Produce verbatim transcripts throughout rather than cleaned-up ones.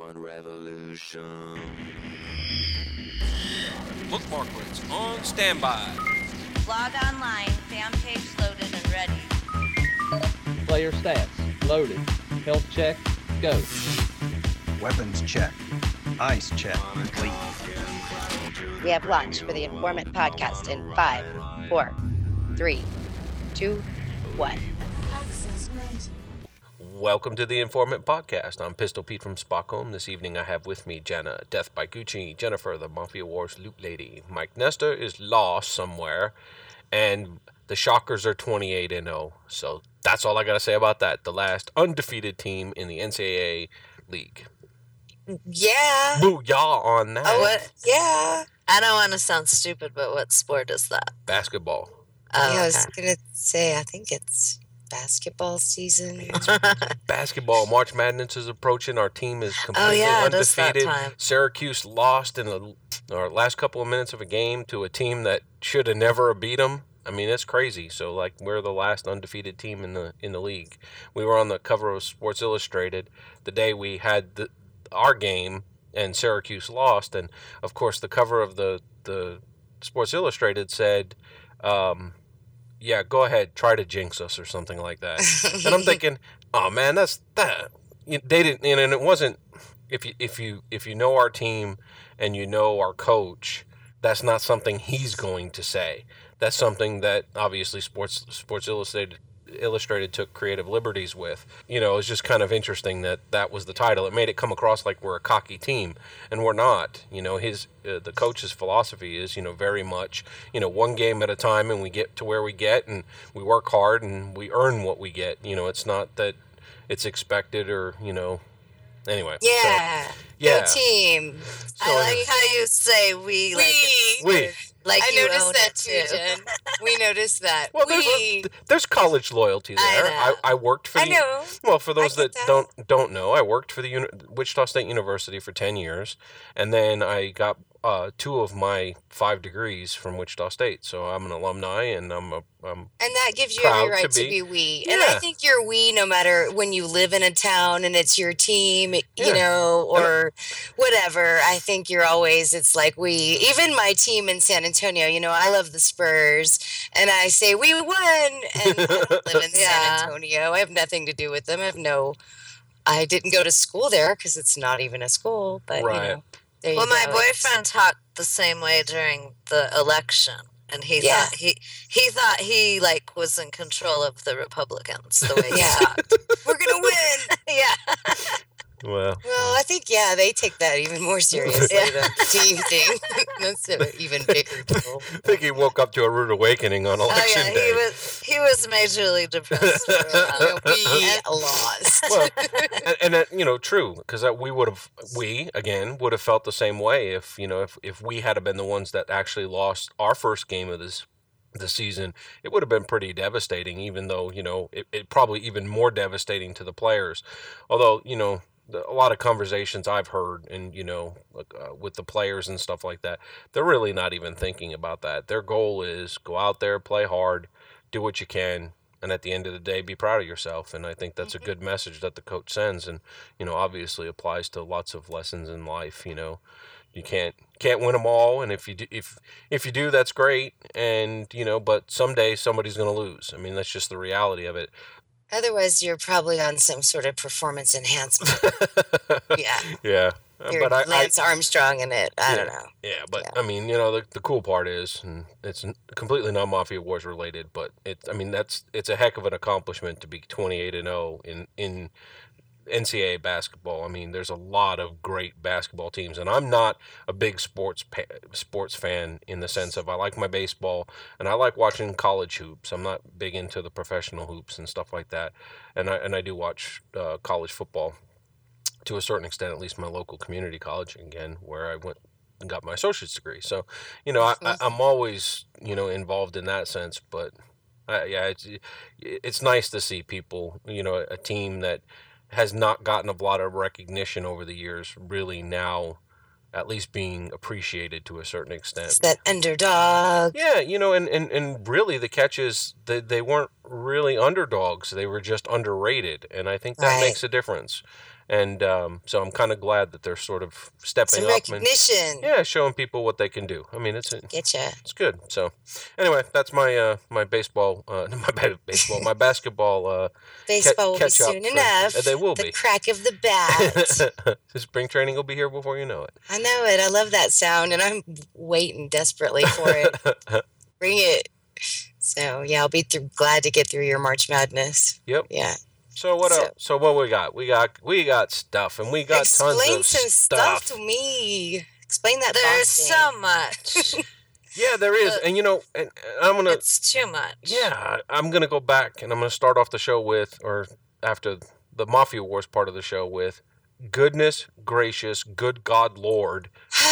Revolution. Bookmark rates on standby. Log online, fan page loaded and ready. Player stats loaded. Health check, go. Weapons check. Ice check. Complete. We have launched for the Informant Podcast in five, four, three, two, one. Welcome to the Informant Podcast. I'm Pistol Pete from Stockholm. This evening I have with me Jenna, Death by Gucci, Jennifer, the Mafia Wars Loot Lady. Mike Nestor is lost somewhere, and the Shockers are twenty-eight and oh. So that's all I got to say about that. The last undefeated team in the N C double A league. Yeah. Booyah on that. Oh, what? Yeah. I don't want to sound stupid, but what sport is that? Basketball. Oh, yeah, I was okay. going to say, I think it's basketball season. Basketball. March Madness is approaching. Our team is completely oh, yeah, it is that undefeated. time. Syracuse lost in the our last couple of minutes of a game to a team that should have never beat them. I mean, it's crazy. So, like, we're the last undefeated team in the in the league. We were on the cover of Sports Illustrated the day we had the, our game, and Syracuse lost. And, of course, the cover of the, the Sports Illustrated said, um, yeah, go ahead, try to jinx us or something like that. And I'm thinking, oh man, that's that. They didn't, and it wasn't. If you if you if you know our team and you know our coach, that's not something he's going to say. That's something that obviously Sports Sports Illustrated Illustrated took creative liberties with. You know, it's just kind of interesting that that was the title. It made it come across like we're a cocky team, and we're not. You know, his uh, the coach's philosophy is, you know, very much, you know, one game at a time, and we get to where we get, and we work hard, and we earn what we get. You know, it's not that it's expected or, you know, anyway. Yeah. So, yeah. Go team. So, I like how you say we. Like, we. like I you noticed own that it, too, too. Jen. We noticed that. Well, we. there's, there's college loyalty there. I I, know. I worked for I the, know. Well, for those I that, get that. don't don't know, I worked for the Uni- Wichita State University for ten years, and then I got uh, two of my five degrees from Wichita State. So I'm an alumni, and I'm a I'm And that gives you proud every right to to be. be, we. And Yeah. I think you're we no matter when you live in a town and it's your team, Yeah. you know, or whatever. I think you're always, it's like we, even my team in San Antonio, you know, I love the Spurs and I say we won, and I don't live in Yeah. San Antonio. I have nothing to do with them. I have no, I didn't go to school there because it's not even a school, but Right. you know, there Well, you my go. boyfriend talked the same way during the election, and he Yeah. thought he he thought he like was in control of the Republicans the way he Yeah. talked. We're going to win. Yeah. well. Well, I think, yeah, they take that even more seriously Yeah. than the team thing. That's an even bigger deal. I think he woke up to a rude awakening on Oh election yeah, day. he was he was majorly depressed. For a while. We And- lost. Well, and, and that, you know, true, because we would have, we again would have felt the same way if, you know, if if we had been the ones that actually lost our first game of this the season. It would have been pretty devastating, even though, you know, it, it probably even more devastating to the players. Although, you know, the, a lot of conversations I've heard, and you know, like, uh, with the players and stuff like that, they're really not even thinking about that. Their goal is go out there, play hard, do what you can, and at the end of the day, be proud of yourself. And I think that's a good message that the coach sends, and, you know, obviously applies to lots of lessons in life. You know, you can't can't win them all, and if you do, if if you do, that's great. And you know, but someday somebody's going to lose. I mean, that's just the reality of it. Otherwise, you're probably on some sort of performance enhancement. Yeah. Yeah. Uh, You're but I, I Lance Armstrong in it. I don't know. yeah, but Yeah. I mean, you know, the the cool part is, and it's n- completely not Mafia Wars related, but it's I mean, that's it's a heck of an accomplishment to be twenty-eight and oh in in N C double A basketball. I mean, there's a lot of great basketball teams, and I'm not a big sports pa- sports fan in the sense of I like my baseball and I like watching college hoops. I'm not big into the professional hoops and stuff like that, and I and I do watch uh, college football to a certain extent, at least my local community college again, where I went and got my associate's degree. So, you know, I, I, I'm always, you know, involved in that sense, but uh, yeah, it's it's nice to see people, you know, a team that has not gotten a lot of recognition over the years, really now at least being appreciated to a certain extent. It's that underdog. Yeah, you know, and, and, and really the catch is that they weren't really underdogs. They were just underrated, and I think that Right. makes a difference. And um, so I'm kind of glad that they're sort of stepping Some up and recognition. yeah, showing people what they can do. I mean, it's Getcha. it's good. So anyway, that's my uh, my baseball, uh, my ba- baseball, my basketball. Uh, Baseball will be catch up soon for- enough. uh, they will the be. crack of the bat. Spring training will be here before you know it. I know it. I love that sound, and I'm waiting desperately for it. Bring it. So yeah, I'll be th- glad to get through your March Madness. Yep. Yeah. So what So- else? So what we got? We got we got stuff, and we got Explain tons of some stuff. stuff to me. Explain that. There's boss so thing. much. Yeah, there is, Uh, and you know, and and I'm gonna It's too much. yeah, I'm gonna go back, and I'm gonna start off the show with, or after the Mafia Wars part of the show with, goodness gracious, good God Lord,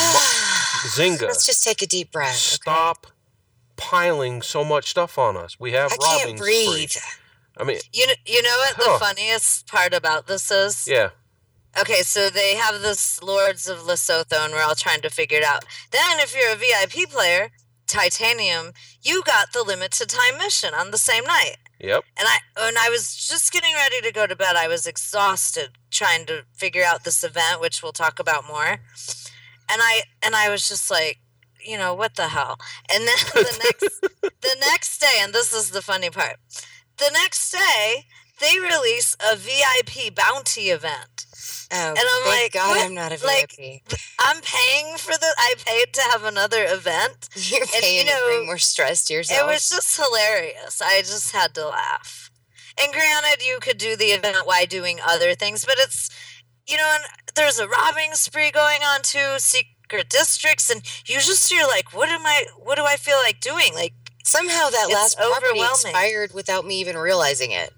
Zynga, Let's just take a deep breath. okay? stop piling so much stuff on us. We have I robbing can't breathe. spree. I mean, You know, you know what Huh. the funniest part about this is? yeah, Okay, so they have this Lords of Lesotho, and we're all trying to figure it out. Then, if you're a V I P player, Titanium, you got the limited time mission on the same night. yep, And I, when I was just getting ready to go to bed, I was exhausted trying to figure out this event, which we'll talk about more. And I, and I was just like, you know, what the hell? And then the next, the next day, and this is the funny part, the next day they release a V I P bounty event. Oh, And I'm thank like, God what? I'm not a Like, V I P. I'm paying for the. I paid to have another event. You're and, paying you to know, bring more stress to yourself. It was just hilarious. I just had to laugh. And granted, you could do the event while doing other things, but it's, you know, and there's a robbing spree going on too, secret districts, and you just you're like, what am I? What do I feel like doing? Like, Somehow that It's last property overwhelming. expired without me even realizing it.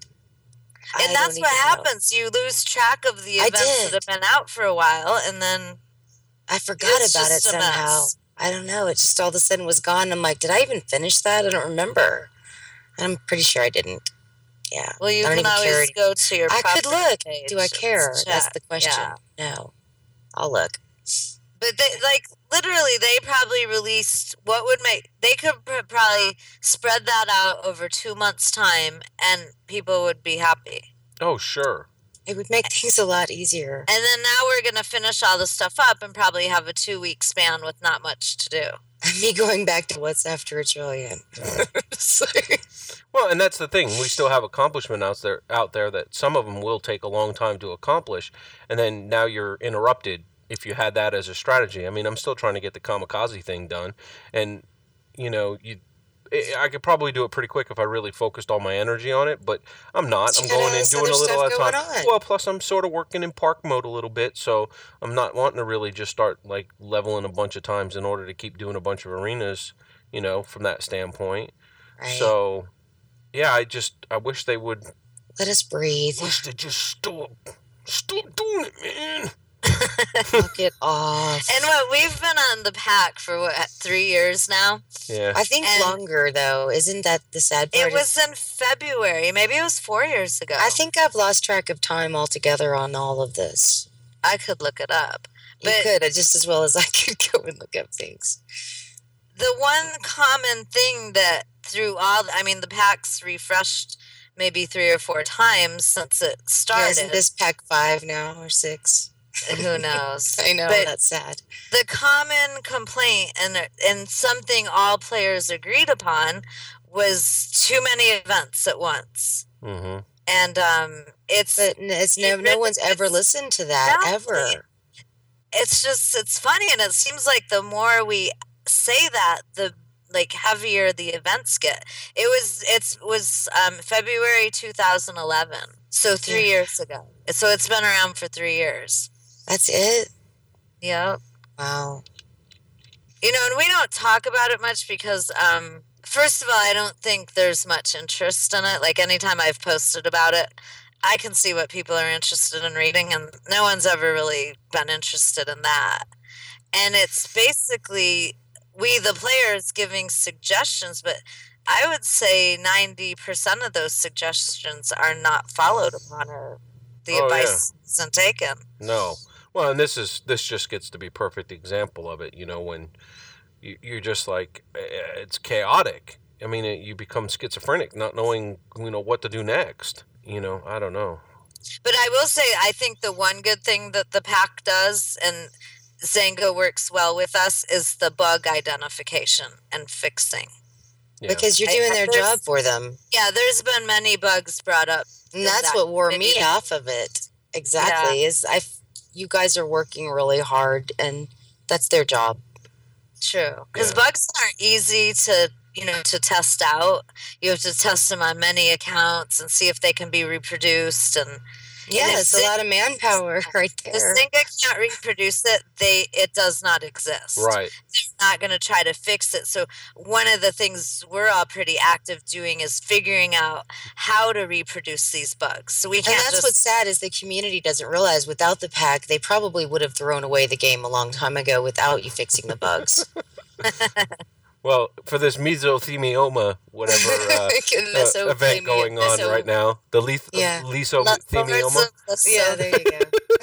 I and don't that's what even know. happens. You lose track of the I events that did. have been out for a while, and then I forgot It's about it just a somehow. mess. I don't know. It just all of a sudden was gone. I'm like, did I even finish that? I don't remember. I'm pretty sure I didn't. Yeah. well, you I don't can even care always anymore. go to your. I could property look. page Do I and care? That's check. the question. Yeah. No. I'll look. But they like literally, they probably released what would make they could pr- probably spread that out over two months' time, and people would be happy. oh sure, It would make things a lot easier. And then now we're gonna finish all this stuff up and probably have a two week span with not much to do. Me going back to what's after a trillion. It's like- well, and that's the thing. We still have accomplishment out there out there that some of them will take a long time to accomplish, and then now you're interrupted if you had that as a strategy. I mean, I'm still trying to get the kamikaze thing done, and you know, you I I could probably do it pretty quick if I really focused all my energy on it, but I'm not. You I'm got going in this doing a other little at a stuff time. going on. Well, plus I'm sort of working in park mode a little bit, so I'm not wanting to really just start like leveling a bunch of times in order to keep doing a bunch of arenas, you know, from that standpoint. Right. So, yeah, I just I wish they would. Let us breathe. Wish they just stop, stop doing it, man. Knock it off. And what we've been on the pack for what three years now. Yeah. I think and- longer though. Isn't that the sad part? It was in February. Maybe it was four years ago. I think I've lost track of time altogether on all of this. I could look it up. You But- could uh, just as well as I could go and look up things. The one common thing that through all, I mean, the packs refreshed maybe three or four times since it Yeah, started. isn't this pack five now or six? Who knows? I know But that's sad. the common complaint and and something all players agreed upon was too many events at once. Mm-hmm. And um, it's But n- it's you no, no really- one's ever it's- listened to that Exactly. ever. it's just it's funny, and it seems like the more we say that, the like heavier the events get. It was it's was um, February two thousand eleven, so three Yeah. years ago. So it's been around for three years. That's it. Yep. Wow. You know, and we don't talk about it much because, um, first of all, I don't think there's much interest in it. Like, anytime I've posted about it, I can see what people are interested in reading, and no one's ever really been interested in that. And it's basically we, the players, giving suggestions, but I would say ninety percent of those suggestions are not followed upon, or the Oh, advice isn't taken. No. Well, and this is this just gets to be a perfect example of it. You know, when you, you're just like eh, it's chaotic. I mean, it, you become schizophrenic, not knowing you know what to do next. You know, I don't know. But I will say, I think the one good thing that the pack does, and Zynga works well with us, is the bug identification and fixing. Yeah. Because you're I- doing I- their there's- job for them. Yeah, there's been many bugs brought up. And in that's that what wore me community. off of it. Exactly. Is I, f- you guys are working really hard, and that's their job. True, because Yeah. bugs aren't easy to you know to test out. You have to test them on many accounts and see if they can be reproduced. And Yeah, if it's a Zyn- lot of manpower right if there. Zynga can't reproduce it, they it does not exist. Right. They're not going to try to fix it. So one of the things we're all pretty active doing is figuring out how to reproduce these bugs. So we And can't that's just what's sad is the community doesn't realize without the pack, they probably would have thrown away the game a long time ago without you fixing the bugs. Well, for this mesothelioma, whatever uh, uh, Meso- event going on meso- right now, the leth- Yeah. lesothelioma. Yeah, there you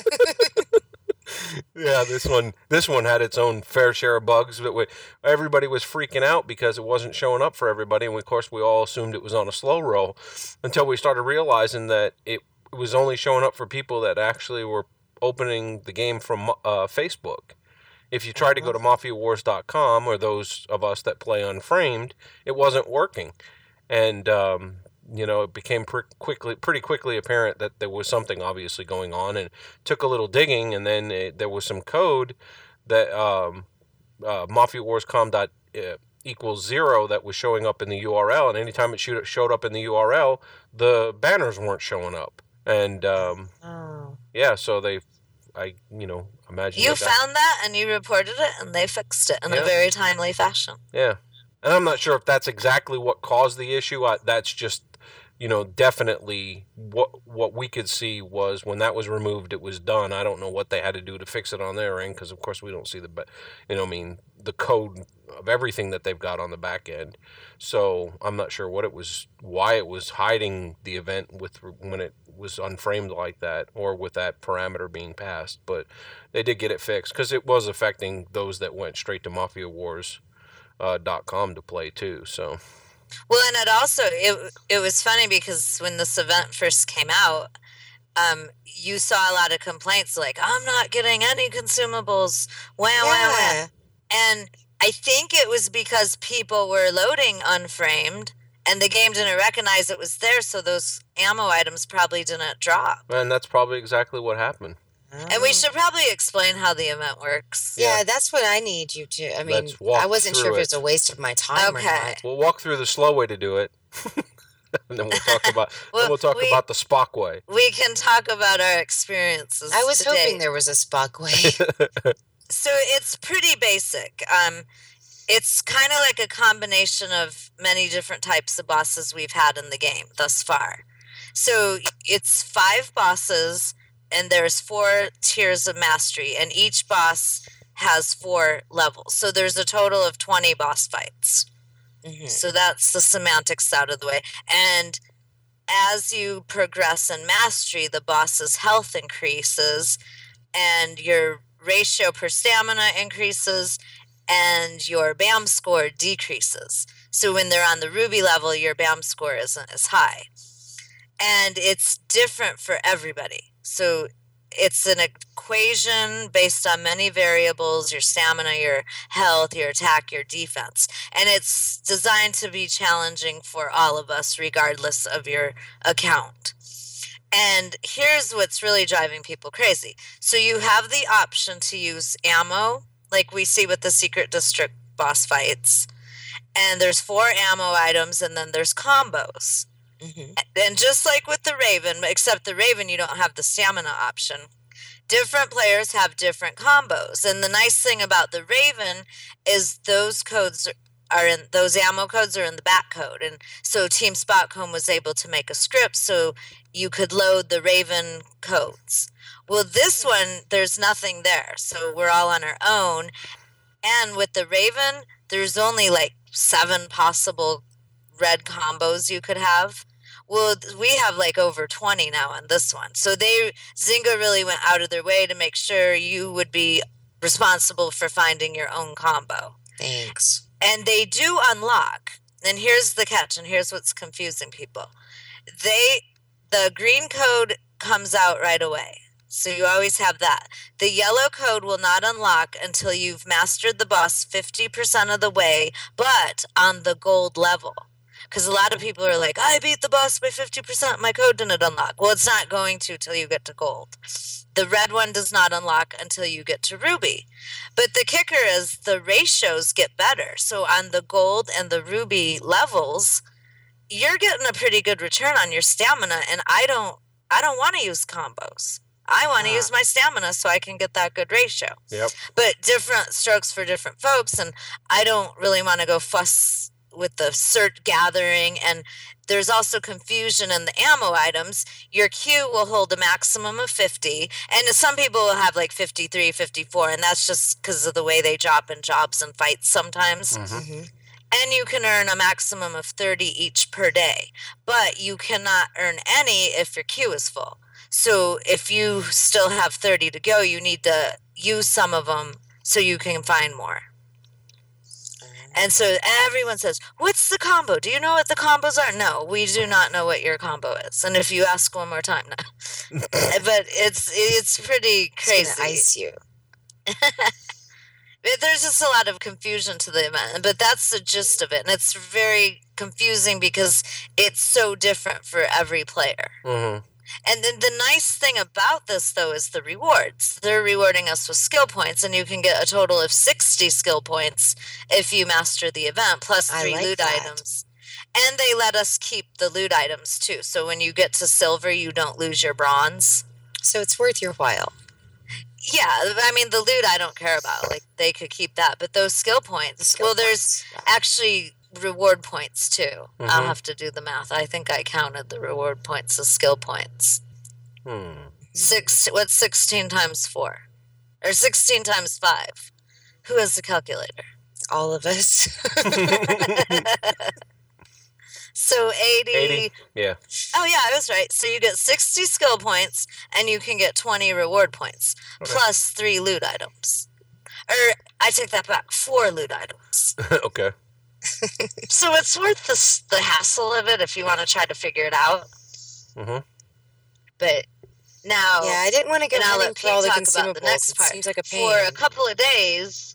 go. Yeah, this one, this one had its own fair share of bugs. But we, everybody was freaking out because it wasn't showing up for everybody, and we, of course, we all assumed it was on a slow roll until we started realizing that it was only showing up for people that actually were opening the game from uh, Facebook. If you tried to go to Mafia Wars dot com, or those of us that play Unframed, it wasn't working, and um, you know, it became pr- quickly, pretty quickly apparent that there was something obviously going on, and took a little digging, and then it, there was some code that um, uh, Mafia Wars dot com dot equals zero that was showing up in the U R L, and anytime it shoot, showed up in the U R L, the banners weren't showing up, and um, Oh. yeah, so they, I, you know, imagine You that that- found that and you reported it, and they fixed it in Yeah. a very timely fashion. Yeah. And I'm not sure if that's exactly what caused the issue. I, that's just, you know, definitely what what we could see was when that was removed, it was done. I don't know what they had to do to fix it on their end because, of course, we don't see the, ba- you know, I mean, the code of everything that they've got on the back end. So I'm not sure what it was, why it was hiding the event with when it was unframed like that, or with that parameter being passed. But they did get it fixed because it was affecting those that went straight to Mafia Wars. Uh, dot com to play too, so Well, and it also it it was funny because when this event first came out, um, you saw a lot of complaints like, "I'm not getting any consumables." Wah, wah, wah. Yeah. And I think it was because people were loading Unframed, and the game didn't recognize it was there, so those ammo items probably didn't drop. and that's probably exactly what happened. And we should probably explain how the event works. Yeah, that's what I need you to. I mean, Let's walk I wasn't sure through if it was it. a waste of my time or Okay. not. We'll walk through the slow way to do it, and then we'll talk about Well, then we'll talk we- about the Spock way. We can talk about our experiences. I was today. hoping there was a Spock way. So it's pretty basic. Um, it's kind of like a combination of many different types of bosses we've had in the game thus far. So it's five bosses, and there's four tiers of mastery, and each boss has four levels. So there's a total of twenty boss fights. Mhm. So that's the semantics out of the way. And as you progress in mastery, the boss's health increases, and your ratio per stamina increases, and your B A M score decreases. So when they're on the ruby level, your B A M score isn't as high. And it's different for everybody. So it's an equation based on many variables: your stamina, your health, your attack, your defense. And it's designed to be challenging for all of us, regardless of your account. And here's what's really driving people crazy. So you have the option to use ammo, like we see with the Secret District boss fights. And there's four ammo items, and then there's combos. Mhm. And just like with the Raven, except the Raven, you don't have the stamina option. Different players have different combos. And the nice thing about the Raven is those codes are in, those ammo codes are in the back code. And so Team Spotcomb was able to make a script so you could load the Raven codes. Well, this one, there's nothing there. So we're all on our own. And with the Raven, there's only like seven possible red combos you could have. Well, th- we have like over twenty now on this one. So they Zynga really went out of their way to make sure you would be responsible for finding your own combo. Thanks. And they do unlock. And here's the catch, and here's what's confusing people. They the green code comes out right away. So you always have that. The yellow code will not unlock until you've mastered the boss fifty percent of the way, but on the gold level. Because a lot of people are like, I beat the boss by fifty percent, my code didn't unlock. Well, it's not going to till you get to gold. The red one does not unlock until you get to ruby. But the kicker is the ratios get better. So on the gold and the ruby levels, you're getting a pretty good return on your stamina, and I don't I don't want to use combos. I want to Ah. use my stamina so I can get that good ratio. Yep. But different strokes for different folks, and I don't really want to go fuss with the cert gathering, and there's also confusion in the ammo items. Your Q will hold a maximum of fifty, and some people will have like fifty-three, fifty-four, and that's just because of the way they drop in jobs and fights sometimes. Mm-hmm. And you can earn a maximum of thirty each per day, but you cannot earn any if your queue is full. So if you still have thirty to go, you need to use some of them so you can find more. And so everyone says, what's the combo? Do you know what the combos are? No, we do not know what your combo is. And if you ask one more time, no. But it's it's pretty It's gonna crazy. ice you. But there's just a lot of confusion to the event, but that's the gist of it. And it's very confusing because it's so different for every player. Mm-hmm. And then the nice thing about this, though, is the rewards. They're rewarding us with skill points, and you can get a total of sixty skill points if you master the event, plus I three like loot that. items. And they let us keep the loot items, too. So when you get to silver, you don't lose your bronze. So it's worth your while. Yeah, I mean, the loot I don't care about. Like, they could keep that. But those skill points, Skill well, there's points, yeah. actually reward points, too. I'll Mhm. have to do the math. I think I counted the reward points as skill points. Hmm. Six. What's sixteen times four? Or sixteen times five? Who has the calculator? All of us. So eighty. eighty. Yeah. Oh, yeah, I was right. So you get sixty skill points, and you can get twenty reward points, Okay. plus three loot items. Or, I take that back, four loot items. Okay. So it's worth the, s- the hassle of it if you want to try to figure it out. Mm-hmm. But now, Yeah, I didn't want to go and I'll hunting let for all Pete the talk about the consumables. next It part. seems like a pain. For a couple of days,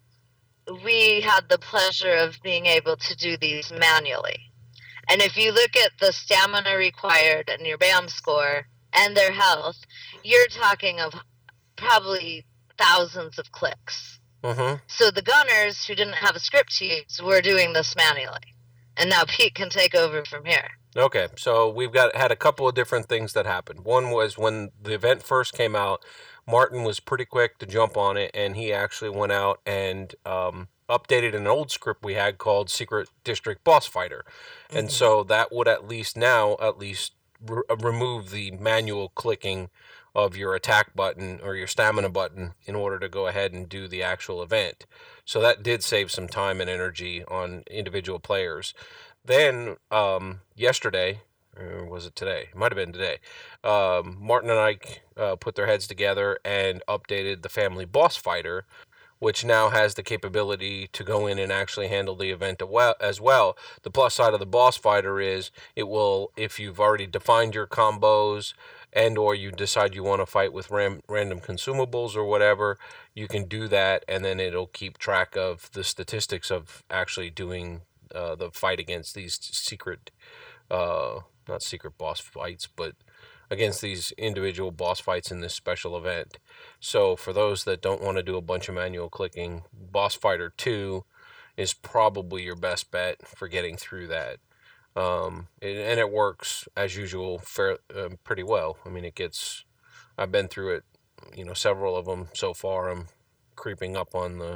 we had the pleasure of being able to do these manually. And if you look at the stamina required and your B A M score and their health, you're talking of probably thousands of clicks. Mm-hmm. So the gunners who didn't have a script to use were doing this manually. And now Pete can take over from here. Okay, so we've got had a couple of different things that happened. One was when the event first came out, Martin was pretty quick to jump on it, and he actually went out and um, updated an old script we had called Secret District Boss Fighter, and Mhm. so that would at least now at least re- uh, remove the manual clicking of your attack button or your stamina button in order to go ahead and do the actual event. So that did save some time and energy on individual players. Then um, yesterday, or was it today? It might have been today. Um, Martin and Ike uh, put their heads together and updated the Family Boss Fighter, which now has the capability to go in and actually handle the event a well- as well. The plus side of the Boss Fighter is it will, if you've already defined your combos and or you decide you want to fight with ram- random consumables or whatever, you can do that, and then it'll keep track of the statistics of actually doing uh, the fight against these secret, uh, not secret boss fights, but against these individual boss fights in this special event. So for those that don't want to do a bunch of manual clicking, Boss Fighter two is probably your best bet for getting through that. Um, and, and it works as usual fair, uh, pretty well. I mean, it gets, I've been through it, you know, several of them so far. I'm creeping up on the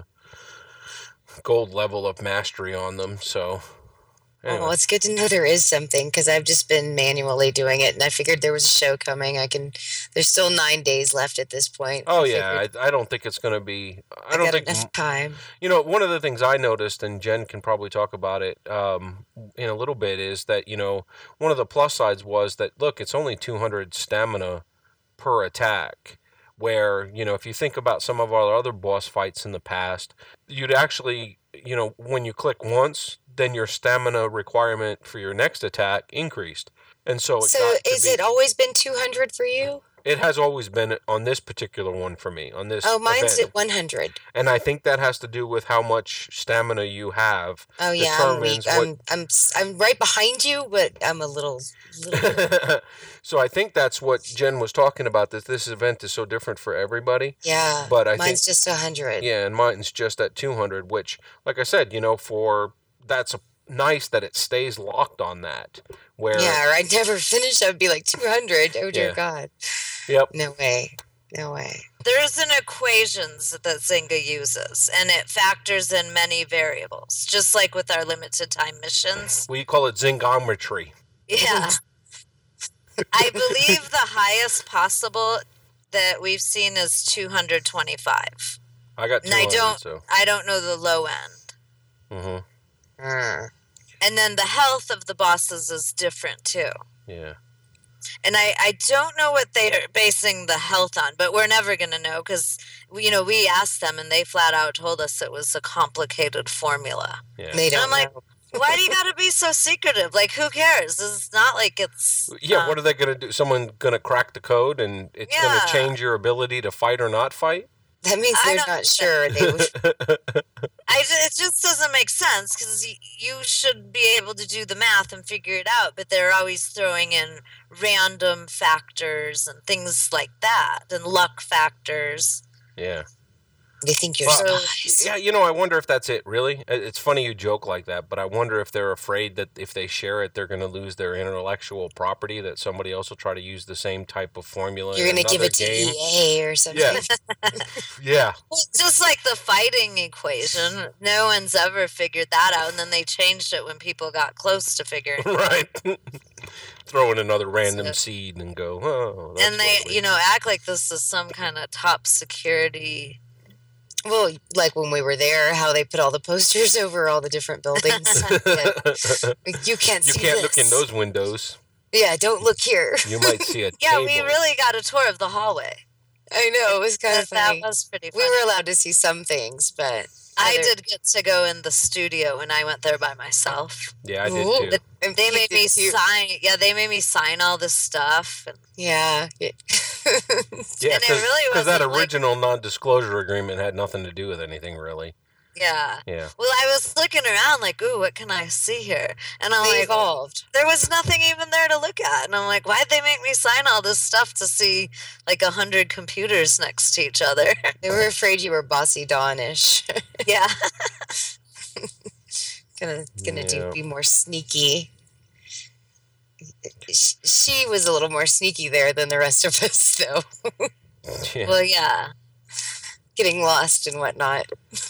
gold level of mastery on them. So anyway. Oh, it's good to know there is something because I've just been manually doing it, and I figured there was a show coming. I can. There's still nine days left at this point. Oh I yeah, figured I, I don't think it's going to be. I, I don't got think enough time. you know. One of the things I noticed, and Jen can probably talk about it um, in a little bit, is that you know one of the plus sides was that look, it's only two hundred stamina per attack. Where you know if you think about some of our other boss fights in the past, you'd actually you know when you click once, then your stamina requirement for your next attack increased, and so it So got to is be- it always been two hundred for you? It has always been on this particular one for me, on this Oh, mine's event. at one hundred. And I think that has to do with how much stamina you have. Oh yeah, I'm weak. determines I'm what- I'm s- I'm right behind you, but I'm a little little. So I think that's what Jen was talking about, that this event is so different for everybody. Yeah, But I mine's think- just a hundred. Yeah, and mine's just at two hundred, which, like I said, you know, for that's a, nice that it stays locked on that. Where Yeah, or I'd never finish. I'd be like two hundred. Oh dear Yeah. God. Yep. No way. No way. There's an equations that Zynga uses, and it factors in many variables, just like with our limited time missions. we call it zingometry. Yeah. I believe the highest possible that we've seen is two hundred twenty-five. I got two And I hundred, don't so. I don't know the low end. hmm Mm. And then the health of the bosses is different too. Yeah. And I, I don't know what they're basing the health on, but we're never going to know because, you know, we asked them and they flat out told us it was a complicated formula. Yeah. They don't I'm like, know. Why do you got to be so secretive? Like, who cares? It's not like it's. Yeah, um, what are they going to do? Someone going to crack the code and it's going Yeah. to change your ability to fight or not fight? That means I they're don't not think sure. They would. I, ju- it just doesn't make sense because y- you should be able to do the math and figure it out, but they're always throwing in random factors and things like that and luck factors. Yeah. They think you're Well, spies. Yeah, you know, I wonder if that's it, really. It- It's funny you joke like that, but I wonder if they're afraid that if they share it, they're going to lose their intellectual property, that somebody else will try to use the same type of formula. You're in gonna give another it to game. E A or something. Yeah. Yeah. Well, just like the fighting equation, no one's ever figured that out, and then they changed it when people got close to figuring it out. Right. Throw in another random So- seed and go, oh. That's And they, what we-" you know, act like this is some kind of top security. Well, like when we were there, how they put all the posters over all the different buildings. Yeah. Like, you can't You see can't this. look in those windows. Yeah, don't look here. You might see a Yeah, table. we really got a tour of the hallway. I know, it was kind of That, that funny. was pretty We funny. were allowed to see some things, but I other- did get to go in the studio when I went there by myself. Yeah, I Ooh. did too. And They you made did me too. sign. Yeah, they made me sign all this stuff. And Yeah, and Yeah. it really because that wasn't like- original non-disclosure agreement had nothing to do with anything, really. yeah. Yeah. Well, I was looking around like, ooh, what can I see here? And I'm They like, evolved. there was nothing even there to look at. And I'm like, why'd they make me sign all this stuff to see like a hundred computers next to each other? They were afraid you were bossy Dawn-ish. yeah. gonna gonna Yeah. do be more sneaky. Sh- She was a little more sneaky there than the rest of us, though, Yeah. Well, yeah. getting lost and whatnot.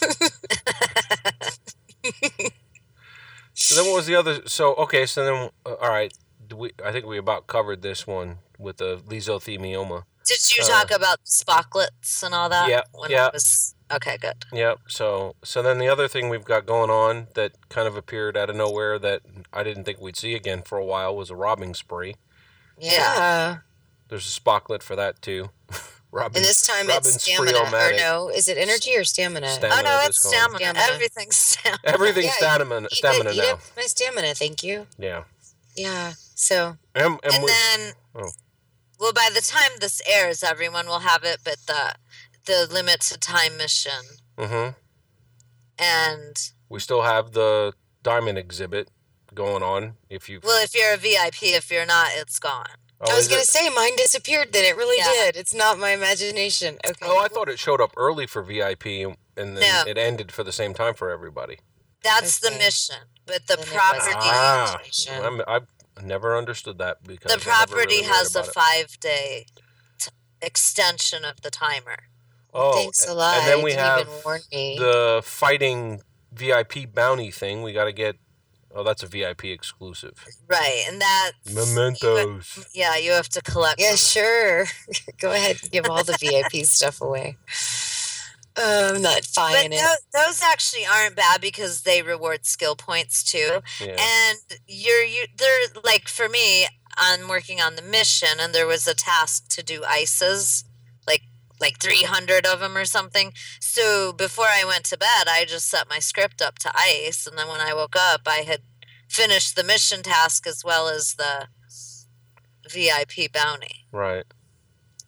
So then what was the other? So, okay, so then, uh, all right. do We, I think we about covered this one with the lesiothelioma. Did you Uh, talk about Spocklets and all that? yeah, When yeah. It was, okay, good. Yep. So, so then the other thing we've got going on that kind of appeared out of nowhere that I didn't think we'd see again for a while was a robbing spree. Yeah. There's a spocklet for that too. Robin, And this time Robin it's stamina. Or Spree-O-Matic. no, is it energy or stamina? Stamina. Oh no, this it's called. stamina. Stamina. Everything's stamina. Everything's Yeah, stamina, Eat stamina it- eat now. up my stamina, thank you. Yeah. Yeah. So And, and, And we, then, oh. well, by the time this airs, everyone will have it. But the the limit to time mission hmm and we still have the diamond exhibit going on. If you, well, if you're a V I P, if you're not, it's gone. oh, I was is gonna it? say mine disappeared. Then it really Yeah. did. It's not my imagination. Okay. Oh, I thought it showed up early for V I P, and then No. it ended for the same time for everybody. That's the Okay. mission. But the Then it property, wasn't Ah, imagination. I'm, I've never understood that because the I never really property read has a about it. five day t- extension of the timer. Oh, Thanks a a- lot. And then we you didn't have even warn me. the fighting V I P bounty thing. We got to get. Oh, that's a V I P exclusive. Right, and that's Mementos. Yeah, you have to collect. Yeah, them. sure. Go ahead and give all the V I P stuff away. Uh, I'm not But buying it. tho- those actually aren't bad because they reward skill points too. Yeah. And you're you they're like for me, I'm working on the mission and there was a task to do ices, like like three hundred of them or something. So before I went to bed, I just set my script up to ice, and then when I woke up, I had finished the mission task as well as the V I P bounty. Right.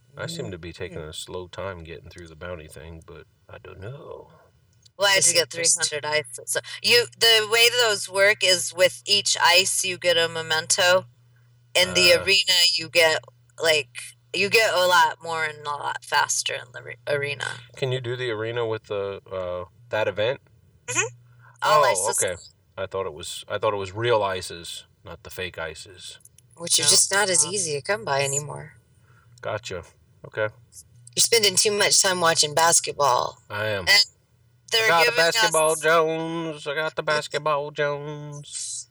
I seem to be taking a slow time getting through the bounty thing, but I don't know. Well, I had to get three hundred ices. So you, the way those work is with each ice you get a memento. In the Uh. arena, you get like you get a lot more and a lot faster in the re- arena. Can you do the arena with the uh, that event? All oh, ices. okay. I thought it was I thought it was real ices, not the fake ices. Which are No. just not as easy to come by anymore. Gotcha. Okay, You're spending too much time watching basketball. I am. And they're I got the giving basketball us. Jones. I got the basketball Jones.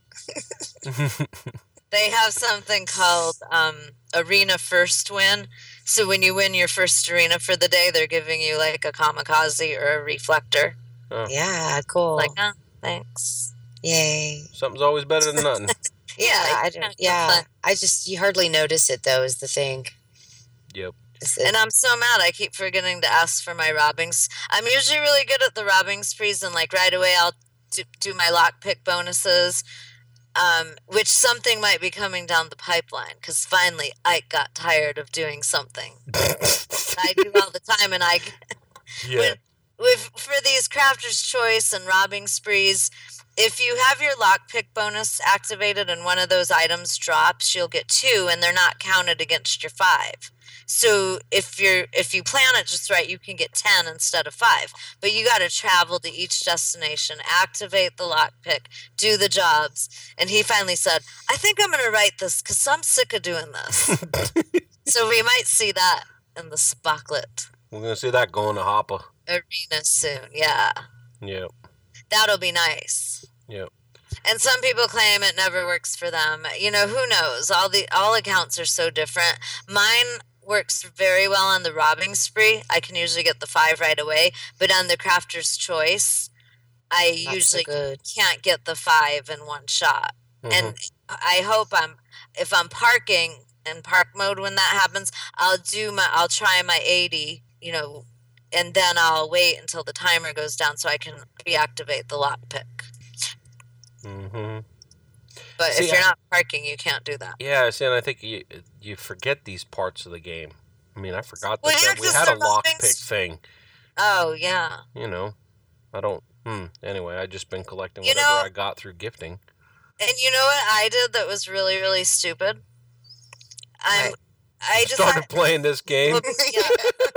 They have something called um, Arena First Win. So when you win your first arena for the day, they're giving you like a kamikaze or a reflector. Oh. Yeah, cool. Like, oh, thanks. Yay. Something's always better than nothing. Yeah, like, I kinda don't. Yeah, fun. I just you hardly notice it though. Is the thing. Yep. Is it- And I'm so mad. I keep forgetting to ask for my robbings. I'm usually really good at the robbing sprees, and like right away I'll do, do my lockpick bonuses, um, which something might be coming down the pipeline because finally Ike got tired of doing something I do all the time, and I Yeah. when, with for these crafter's choice and robbing sprees. If you have your lockpick bonus activated and one of those items drops, you'll get two, and they're not counted against your five. So if you're if you plan it just right, you can get ten instead of five. But you got to travel to each destination, activate the lockpick, do the jobs. And he finally said, "I think I'm going to write this because I'm sick of doing this." So we might see that in the Spocklet We're gonna see that going to Hopper. arena soon. Yeah, Yep. that'll be nice. Yep. And some people claim it never works for them. You know, who knows? All the all accounts are so different. Mine works very well on the robbing spree. I can usually get the five right away, but on the crafter's choice, I Not so usually good. can't get the five in one shot. Mhm. And I hope I'm if I'm parking in park mode when that happens, I'll do my I'll try my eighty, you know, and then I'll wait until the timer goes down so I can reactivate the lockpick. Mhm. But See, if you're I- not parking, you can't do that. Yeah. See, and I think you you forget these parts of the game. I mean, I forgot that, Well, yeah, that we 'cause had a they're robbing lockpick s- thing. Oh yeah. You know, I don't. Hmm. Anyway, I just been collecting You whatever know- I got through gifting. And you know what I did that was really, really stupid? I'm What? I Started decided playing this game. yeah.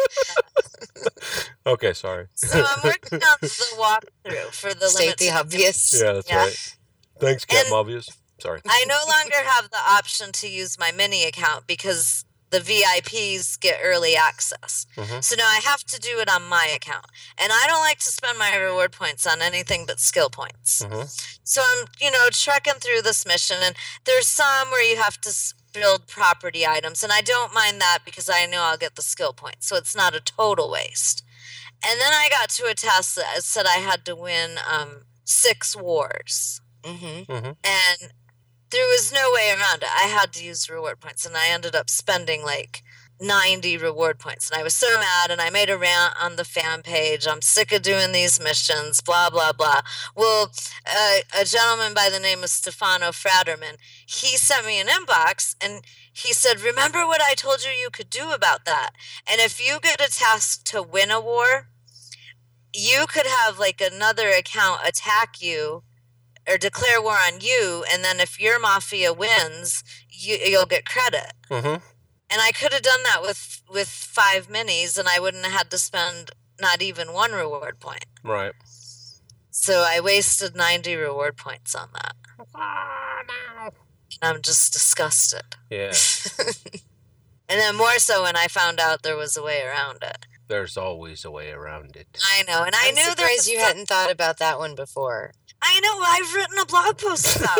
Okay, sorry. So I'm working on the walkthrough for the State limit the to- obvious. Yeah, that's Yeah. right. Thanks, Cat And- Mobius. Sorry. I no longer have the option to use my mini account because the V I Ps get early access. Mhm. So now I have to do it on my account. And I don't like to spend my reward points on anything but skill points. Mhm. So I'm, you know, trekking through this mission, and there's some where you have to s- build property items, and I don't mind that because I know I'll get the skill points, so it's not a total waste. And then I got to a task that said I had to win um, six wars, Mm-hmm. Mhm. and there was no way around it. I had to use reward points, and I ended up spending like ninety reward points, and I was so mad, and I made a rant on the fan page. I'm sick of doing these missions, blah blah blah. Well, uh, a gentleman by the name of Stefano Fraterman, he sent me an inbox, and he said, "Remember what I told you you could do about that? And if you get a task to win a war, you could have like another account attack you or declare war on you, and then if your mafia wins, you, you'll get credit." Mhm. And I could have done that with with five minis, and I wouldn't have had to spend not even one reward point. Right. So I wasted ninety reward points on that. And I'm just disgusted. Yeah. And then more so when I found out there was a way around it. There's always a way around it. I know, and I I'm knew there surprised was you some- hadn't thought about that one before. I know, I've written a blog post about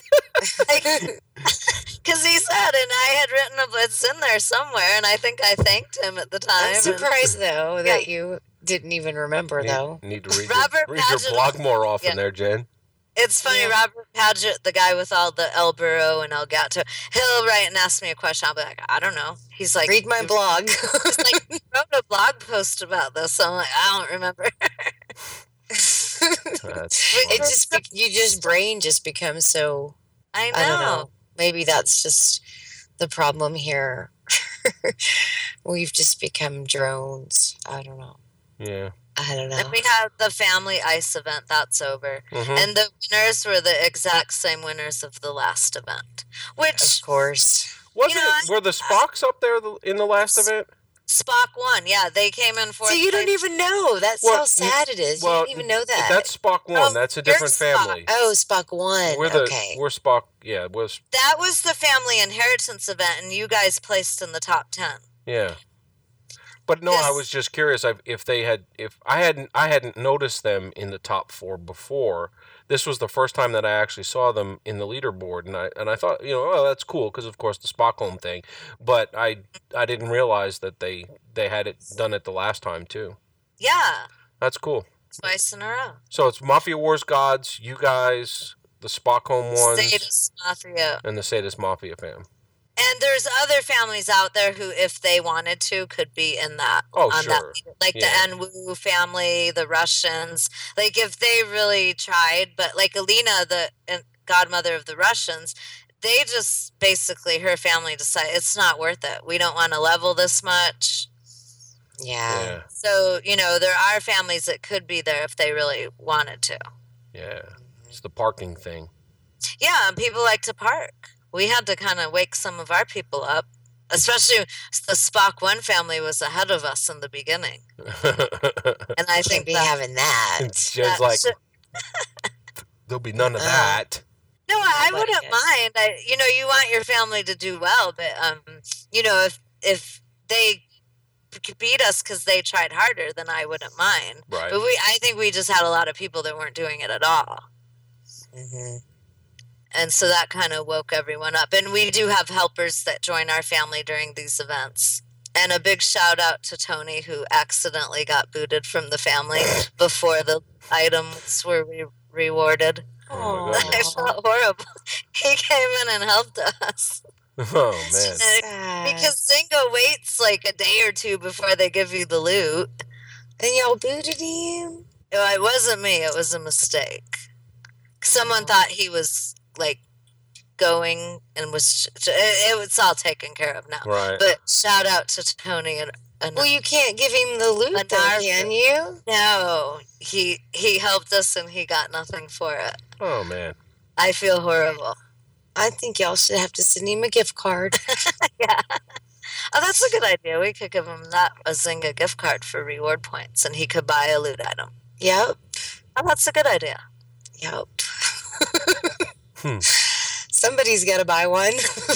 it. Because he said, and I had written a it's in there somewhere, and I think I thanked him at the time. I'm and- surprised though that you didn't even remember Need, though. need to read, Robert your, read your Paget- blog more often Yeah. there, Jen. It's funny, Yeah. Robert Paget, the guy with all the El Burro and El Gato, he'll write and ask me a question. I'll be like, I don't know. He's like, Read my "You- blog. He's like, "You wrote a blog post about this." I'm like, I don't remember. That's it funny. just be- you just brain just becomes so I know. I don't know. Maybe that's just the problem here. We've just become drones. I don't know. Yeah. I don't know. And we had the family ice event. That's over. Mm-hmm. And the winners were the exact same winners of the last event. Which, of course. Was you it? know, I- were the Spocks up there the- in the last event? Spock won. Yeah, they came in fourth. So you don't place. even know. That's Well, how sad it is. well, you don't even know that. That's Spock one. Oh, That's a you're different Spock. family. Oh, Spock one. We're the okay. we're Spock. Yeah, was That was the family inheritance event, and you guys placed in the top ten. yeah. But no, I This- was just curious if- if they had if I hadn't I hadn't noticed them in the top four before. This was the first time that I actually saw them in the leaderboard, and I and I thought, you know, oh, that's cool because of course the Stockholm thing. But I I didn't realize that they they had it done it the last time too. Yeah, That's cool. twice in a row. So it's Mafia Wars Gods, you guys, the Stockholm ones, Sadist Mafia. and the Sadist Mafia fam. And there's other families out there who, if they wanted to, could be in that. Oh, on sure. That, like Yeah. the Enwu family, the Russians. Like if they really tried, but like Alina, the uh, godmother of the Russians, they just basically, her family decided it's not worth it. We don't want to level this much. Yeah. Yeah, So, you know, there are families that could be there if they really wanted to. yeah. It's the parking thing. Yeah, and people like to park. We had to kind of wake some of our people up, especially the Spock One family was ahead of us in the beginning, and I Can't think be that, having that. Jed's that like, should- there'll be none of Uh, that. no, I Nobody wouldn't is. mind. I, you know, you want your family to do well, but um, you know, if if they could beat us because they tried harder, then I wouldn't mind. Right. But we, I think we just had a lot of people that weren't doing it at all. hmm And so that kind of woke everyone up. And we do have helpers that join our family during these events. And a big shout out to Tony, who accidentally got booted from the family before the items were re- rewarded. Oh my Aw. goodness. I felt horrible. He came in and helped us. Oh man. And Sad. because Zingo waits like a day or two before they give you the loot. And y'all booted him? No, it wasn't me. It was a mistake. Someone thought he was like going and was. It, it was all taken care of now. Right. But shout out to Tony and. and Well, you can't give him the loot, A though, narc- can you? no, he he helped us and he got nothing for it. Oh man. I feel horrible. I think y'all should have to send him a gift card. Yeah. Oh, that's a good idea. We could give him that a Zynga gift card for reward points, and he could buy a loot item. Yep. Oh, that's a good idea. Yep. Hmm. Somebody's got to buy one.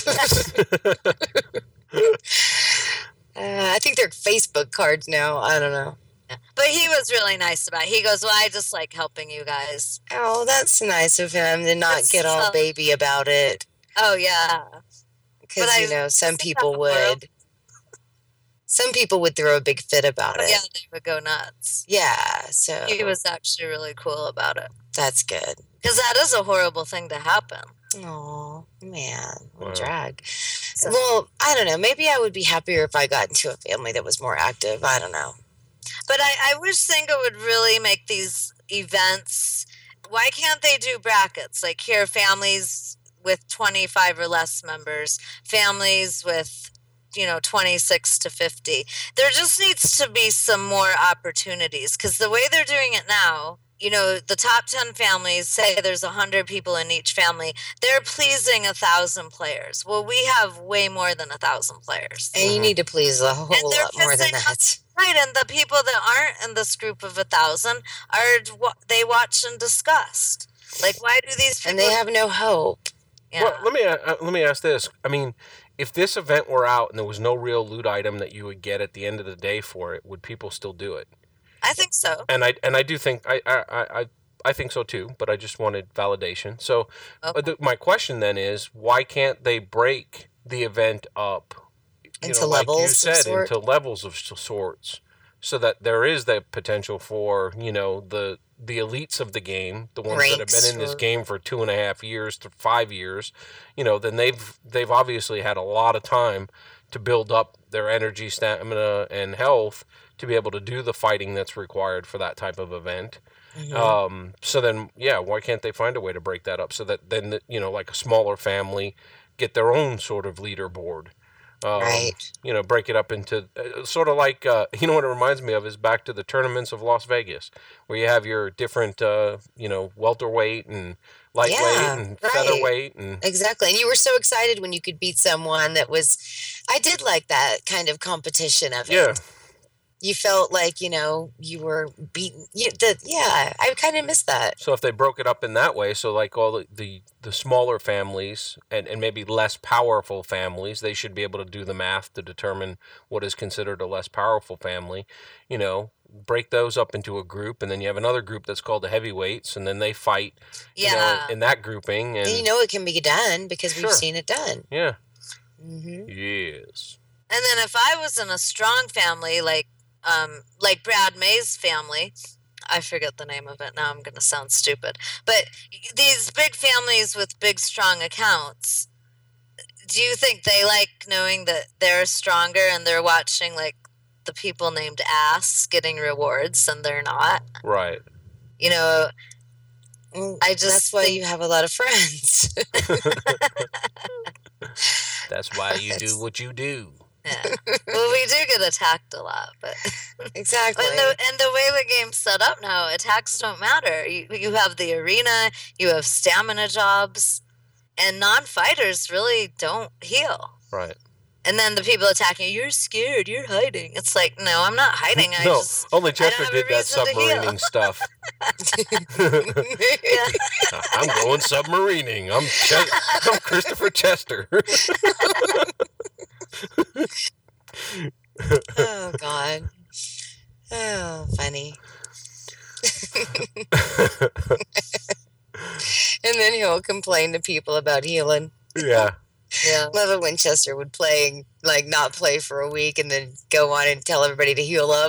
uh, I think they're Facebook cards now. I don't know. Yeah. But he was really nice about it. He goes, "Well, I just like helping you guys." Oh, that's nice of him to not That's get all so- baby about it. Oh yeah. Because, But you I- know, some isn't that people the world? would. Some people would throw a big fit about it. Yeah, they would go nuts. Yeah, so He was actually really cool about it. that's good. Because that is a horrible thing to happen. Oh, man. What a Wow. drag. Well, I don't know. Maybe I would be happier if I got into a family that was more active. I don't know. But I, I wish Zynga would really make these events. Why can't they do brackets? Like here, families with twenty-five or less members, families with, you know, twenty-six to fifty. There just needs to be some more opportunities because the way they're doing it now, you know, the top ten families, say there's one hundred people in each family, they're pleasing a thousand players. Well, we have way more than a thousand players. And you need to please a whole And they're lot more than pissing that. Right, and the people that aren't in this group of a thousand are wa- they watch and disgust. Like, why do these people? And they have no hope. yeah. Well, let me uh, let me ask this. I mean, if this event were out and there was no real loot item that you would get at the end of the day for it, would people still do it? I think so. And I and I do think I I I, I think so too. But I just wanted validation. So uh, Okay. the, my question then is, why can't they break the event up you Into know, like levels you of said, sort? into levels of s- sorts, so that there is the potential for you know the the elites of the game, the ones that have Ranks been in this or- game for two and a half years to five years, you know, then they've they've obviously had a lot of time to build up their energy, stamina, and health to be able to do the fighting that's required for that type of event. Mhm. Um, so then, yeah, why can't they find a way to break that up so that then, the, you know, like a smaller family get their own sort of leaderboard? Um, Right. You know, break it up into uh, sort of like, uh, you know what it reminds me of is back to the tournaments of Las Vegas, where you have your different, uh, you know, welterweight and lightweight Yeah, and right. featherweight. And Exactly. And you were so excited when you could beat someone that was, I did like that kind of competition of it. yeah, You felt like, you know, you were beaten. You, the, yeah, I kind of miss that. so if they broke it up in that way, so like all the, the, the smaller families and, and maybe less powerful families, they should be able to do the math to determine what is considered a less powerful family, you know, break those up into a group, and then you have another group that's called the heavyweights, and then they fight, you know, Yeah. in that grouping. And And you know it can be done because Sure. we've seen it done. yeah, Hmm yes. And then if I was in a strong family, like um, like Brad May's family, I forget the name of it now. I'm going to sound stupid, but these big families with big strong accounts. Do you think they like knowing that they're stronger and they're watching like the people named Ass getting rewards and they're not? Right. You know, Mm, I just That's why think- you have a lot of friends. That's why you do what you do. yeah. Well, we do get attacked a lot, but Exactly. and the and the way the game's set up now, attacks don't matter. You you have the arena, you have stamina jobs, and non-fighters really don't heal. Right. And then the people attacking you, you're scared, you're hiding. It's like, no, I'm not hiding. I no, just only don't Chester have a did that reason to heal. submarining stuff. yeah. I'm going submarining. I'm Ches- I'm Christopher Chester. Oh God. Oh, funny. And then he'll complain to people about healing. yeah. Yeah. Love it when Chester would play, like not play for a week and then go on and tell everybody to heal up.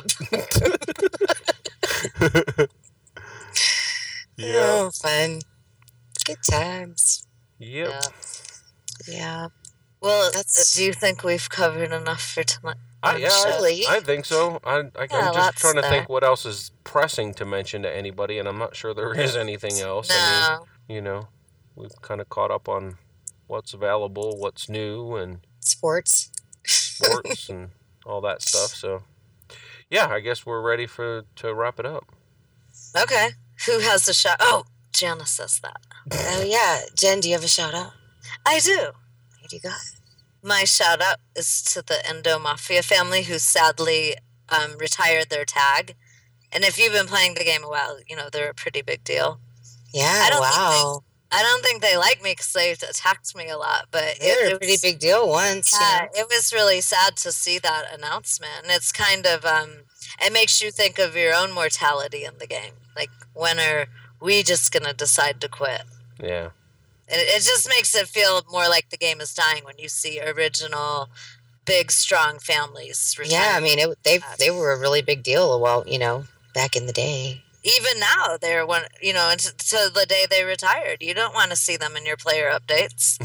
Yeah. Oh, fun. Good times. Yep. Yeah. Yeah. Well, That's- do you think we've covered enough for tonight? I, yeah, I, Surely. I think so. I, I, Yeah, I'm just lots trying to there. think what else is pressing to mention to anybody, and I'm not sure there is anything else. I No. mean, you know, we've kind of caught up on what's available, what's new, and Sports. sports and all that stuff. So, yeah, I guess we're ready for to wrap it up. Okay. Who has the shot? Oh, Jana says that. Oh, yeah. Jen, do you have a shout out? I do. What do you got? My shout out is to the Endo Mafia family who sadly um, retired their tag. And if you've been playing the game a while, you know, they're a pretty big deal. Yeah. I don't think Wow. I don't think they like me because they've attacked me a lot, but They were it, a it pretty was, big deal once. you yeah, know. it was really sad to see that announcement. And it's kind of, um, it makes you think of your own mortality in the game. Like, when are we just going to decide to quit? Yeah. And it, it just makes it feel more like the game is dying when you see original, big, strong families retire. Yeah, I mean, it, they they were a really big deal a while, you know, back in the day. Even now, they're one, you know, until to the day they retired. You don't want to see them in your player updates.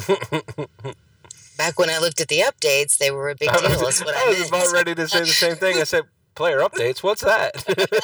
Back when I looked at the updates, they were a big deal. That's what I, I was meant. about ready to say the same thing. I said, player updates, what's that?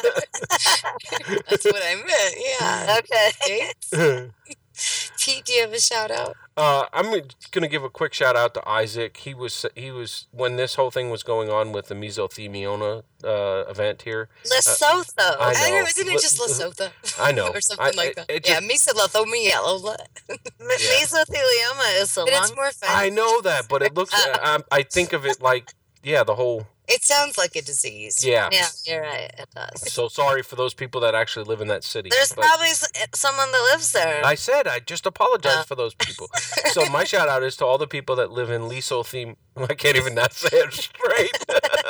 That's what I meant. Yeah. Okay. Updates. Pete, do you have a shout out? Uh, I'm going to give a quick shout out to Isaac. He was he was when this whole thing was going on with the Mesothelioma uh, event here. Lesotho. I I know, know. isn't it Li- just Lesotho? I know. or something I- like it- that. it yeah, just- mesothelioma. M- Mesothelioma is a But it's lung. more fun. I know that, but it looks. I, I think of it like, yeah, the whole. It sounds like a disease. Yeah. Yeah, you're right. It does. So sorry for those people that actually live in that city. There's but probably s- eh, someone that lives there. I said I just apologize Uh. for those people. So my shout out is to all the people that live in Lesotho. I can't even not say it straight.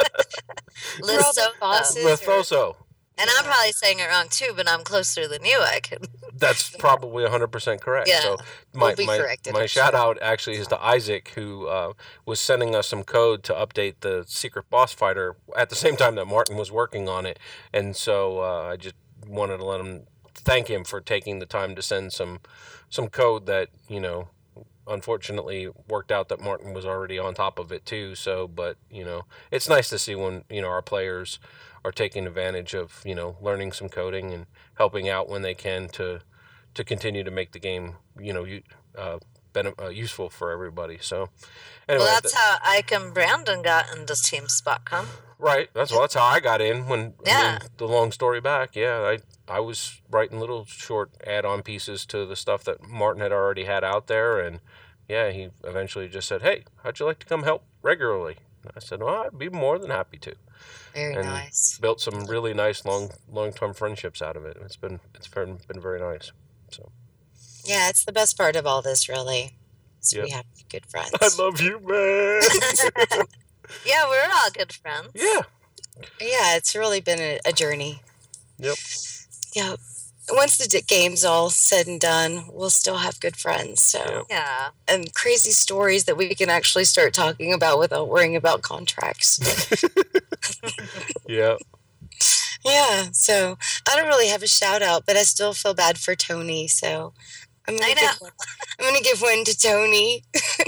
For all the Lesotho. bosses. Lesotho. And I'm probably saying it wrong too, but I'm closer than you. I can. That's probably one hundred percent correct. Yeah. So my We'll be my, corrected, my I'm shout sure. out actually is to Isaac, who uh, was sending us some code to update the secret boss fighter at the same time that Martin was working on it. And so uh, I just wanted to let him thank him for taking the time to send some some code that, you know, unfortunately worked out that Martin was already on top of it too. So, but, you know, it's nice to see when, you know, our players are taking advantage of, you know, learning some coding and helping out when they can to to continue to make the game, you know, you, uh, been uh, useful for everybody. So anyway, Well, that's th- how Ike and Brandon got into Team SpotCom. right. That's well, that's how I got in. When Yeah. I mean, the long story back, yeah, I I was writing little short add-on pieces to the stuff that Martin had already had out there, and yeah, he eventually just said, "Hey, how'd you like to come help regularly?" And I said, "Well, I'd be more than happy to." Very and nice. built some really nice long long-term friendships out of it. It's been it's been, been very nice. So Yeah, it's the best part of all this, really. Is Yep. we have good friends. I love you, man. Yeah, we're all good friends. Yeah. Yeah, it's really been a, a journey. Yep. Yep. Once the d- game's all said and done, we'll still have good friends. So Yep. Yeah. and crazy stories that we can actually start talking about without worrying about contracts. Yeah. Yeah. So I don't really have a shout out, but I still feel bad for Tony. So I'm I gonna know. give one, I'm gonna give one to Tony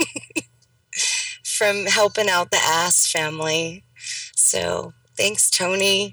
from helping out the Ass family. So thanks, Tony.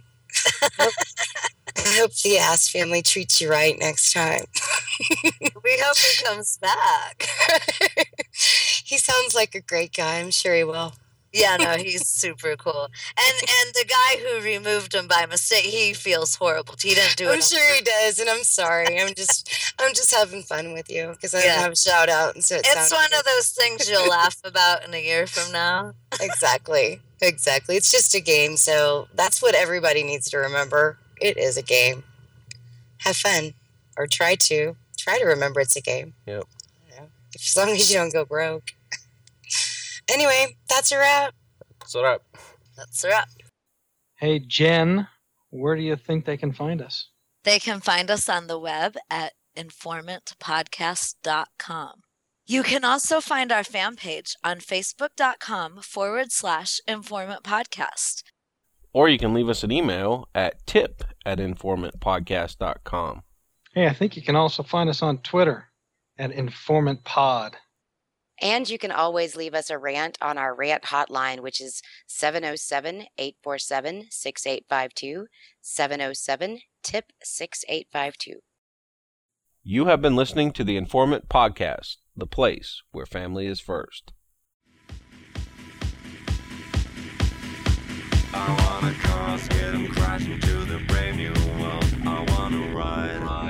I hope the Ass family treats you right next time. We hope he comes back. He sounds like a great guy. I'm sure he will. Yeah, no, he's super cool. And and the guy who removed him by mistake, he feels horrible. He didn't do it. I'm on sure he does, and I'm sorry. I'm just, I'm just having fun with you because I Yeah. don't have a shout out, and so it It's sounded one good. of those things you'll laugh about in a year from now. Exactly, exactly. It's just a game, so that's what everybody needs to remember. It is a game. Have fun, or try to try to remember it's a game. Yep. You know, as long as you don't go broke. Anyway, that's a wrap. So that That's a wrap. Hey, Jen, where do you think they can find us? They can find us on the web at informant podcast dot com. You can also find our fan page on facebook.com forward slash informant podcast. or you can leave us an email at tip at informant podcast dot com. Hey, I think you can also find us on Twitter at Informant Pod. And you can always leave us a rant on our rant hotline, which is seven oh seven, eight four seven, six eight five two, seven oh seven, tip six eight five two. You have been listening to the Informant Podcast, the place where family is first. I wanna cross, get 'em crashing to the brave new world. I wanna ride.